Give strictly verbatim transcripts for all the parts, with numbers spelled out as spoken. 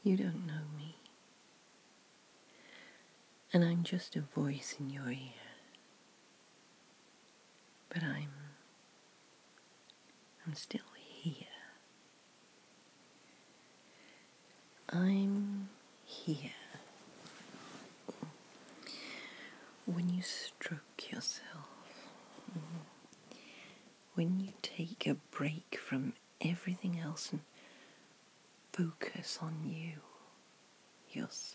You don't know me, and I'm just a voice in your ear. But I'm, I'm still here. I'm here. When you stroke yourself, when you take a break from everything else and focus on you, yourself.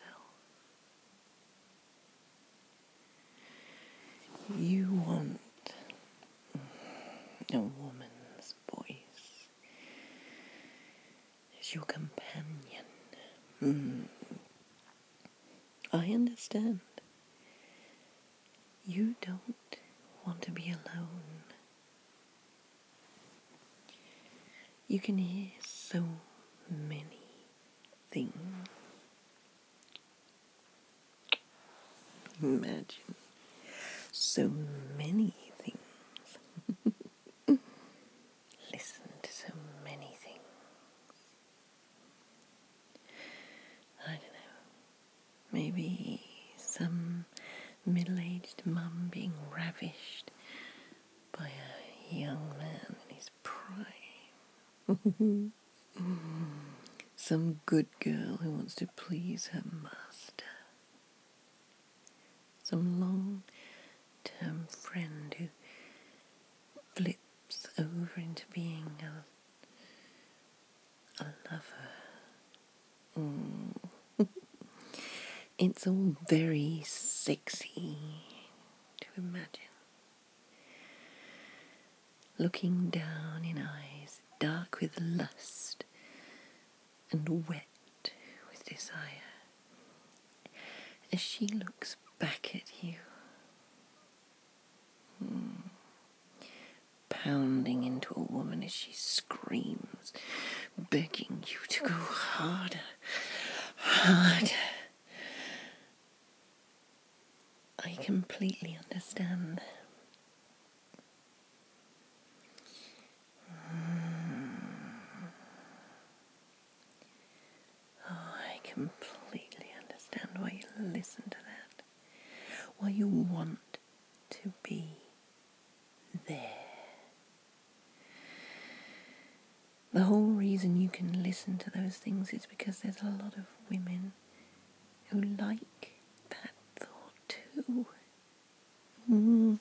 You want a woman's voice as your companion. Mm. I understand. You don't want to be alone. You can hear so many things. Imagine so many things. Listen to so many things. I don't know. Maybe some middle-aged mum being ravished by a young man in his prime. Some good girl who wants to please her master. Some long-term friend who flips over into being a, a lover. Mm. It's all very sexy to imagine. Looking down in eyes dark with lust and wet with desire, as she looks back at you, mm, pounding into a woman as she screams, begging you to go harder, harder. I completely understand. Oh, I completely understand why you listen to that. Why you want to be there. The whole reason you can listen to those things is because there's a lot of women who like that thought too. Mm.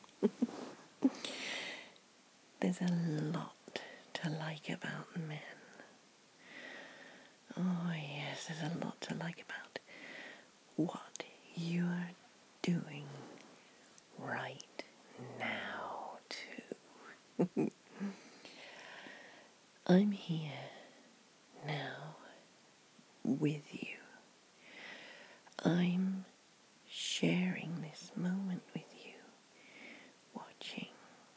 There's a lot to like about men. Oh yes, there's a lot to like about what you're doing right now too. I'm here now with you. I'm sharing this moment with you, watching,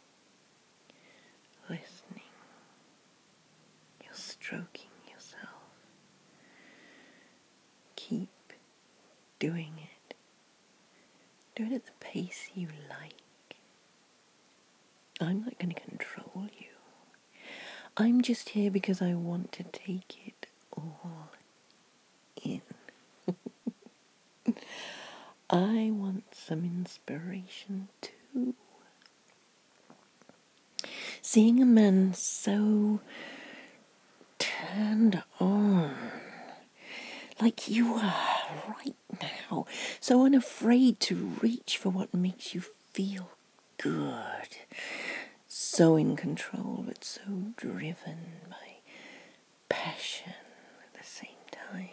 listening. You're stroking yourself. Keep doing it. Do it at the pace you like. I'm not going to control you. I'm just here because I want to take it all in. I want some inspiration too. Seeing a man so turned on, like you are right now, so unafraid to reach for what makes you feel good, so in control but so driven by passion at the same time.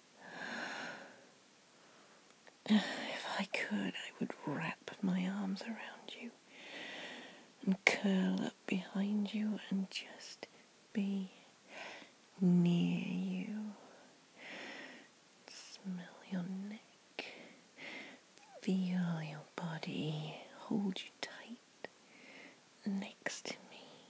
If I could, I would wrap my arms around you and curl up behind you and just be near you. Smell your neck, feel your body, hold you tight next to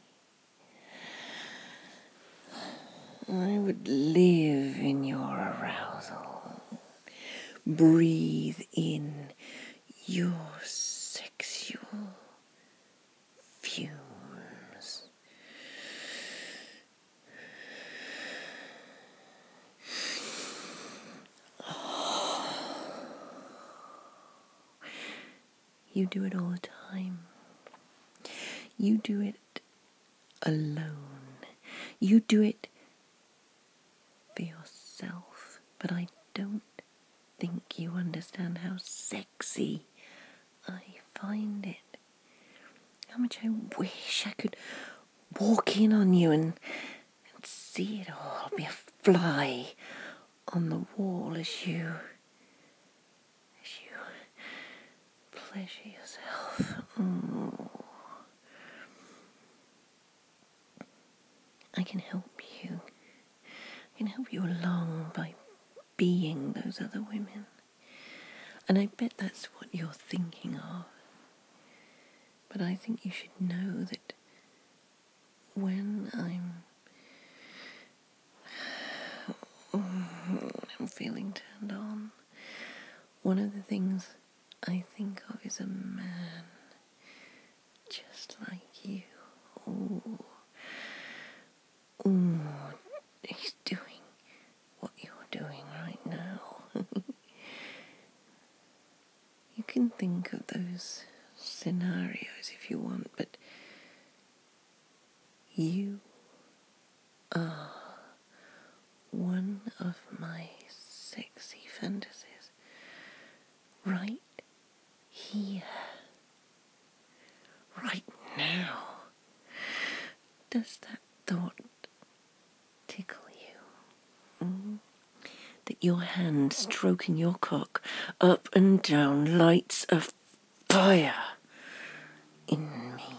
me. I would live in your arousal, breathe in your sexual fumes. you do it all the time. You do it alone. You do it for yourself. But I don't think you understand how sexy I find it. How much I wish I could walk in on you and, and see it all, be a fly on the wall as you, as you pleasure yourself. Oh. I can help you. I can help you along by being those other women. And I bet that's what you're thinking of. But I think you should know that when I'm I'm feeling turned on, one of the things I think of is a man just like you. Oh, oh, he's doing what you're doing right now. You can think of those scenarios if you want, but you are one of my sexy fantasies right here, right now. Does that thought tickle you? Mm? That your hand stroking your cock up and down lights a fire in me.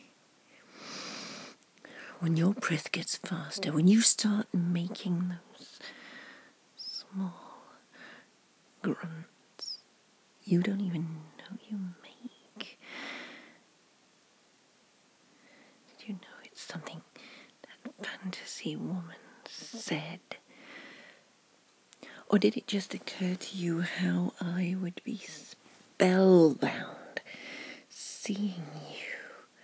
When your breath gets faster, when you start making those small grunts you don't even know you make. Did you know it's something that fantasy woman said? Or did it just occur to you how I would be spellbound seeing you,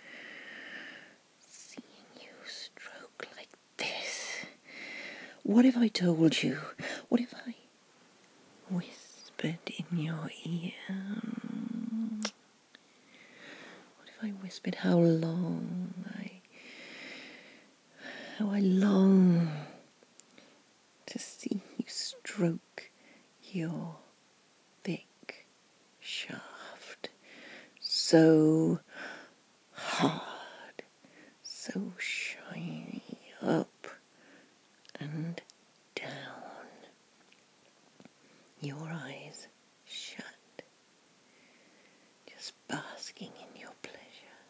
seeing you stroke like this? What if I told you? What if I whispered in your ear? What if I whispered how long I, how I long to see you stroke your thick shaft so hard, so shiny, up and down, your eyes shut, just basking in your pleasure.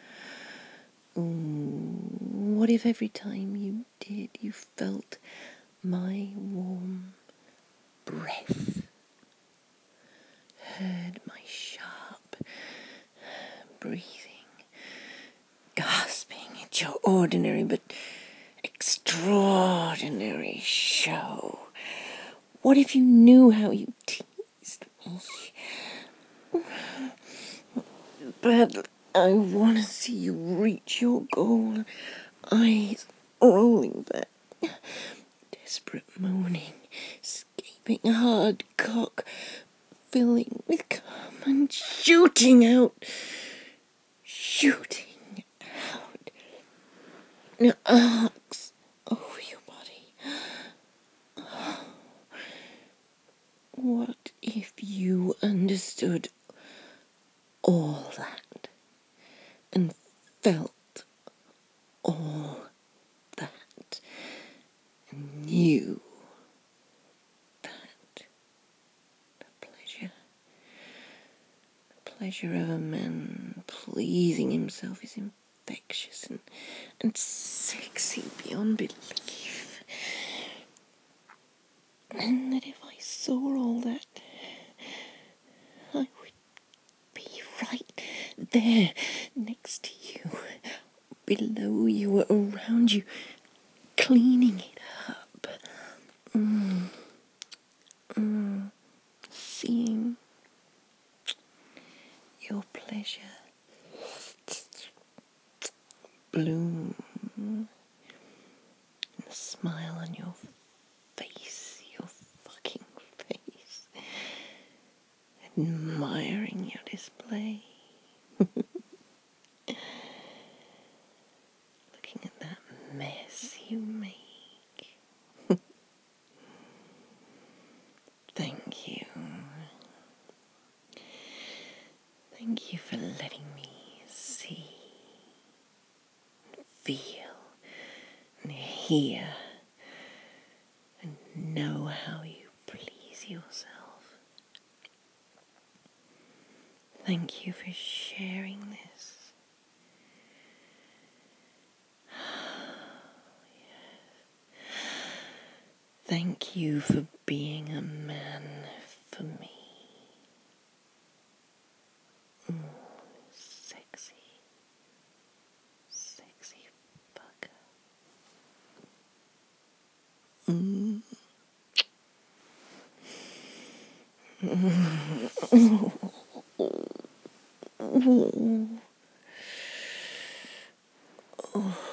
Ooh, what if every time you did, you felt my warm breath, heard my sharp breathing, gasping at your ordinary but extraordinary show? What if you knew how you teased me? But I want to see you reach your goal, eyes rolling back, desperate moaning, escaping hard cock, filling with cum and shooting out, shooting out, the arcs over your body. What if you understood all that and felt all that and knew that the pleasure, the pleasure of a man pleasing himself is infectious and, and sexy beyond belief, and that if I saw all that, I would be right there next to you, below you, around you, cleaning it up, mm. Mm. Seeing your pleasure bloom, and the smile on your face, your fucking face, admiring your display. mess you make. Thank you. Thank you for letting me see, feel, and hear, and know how you please yourself. Thank you for sharing this. Thank you for being a man for me. Mm, sexy, sexy fucker. Mm. Oh.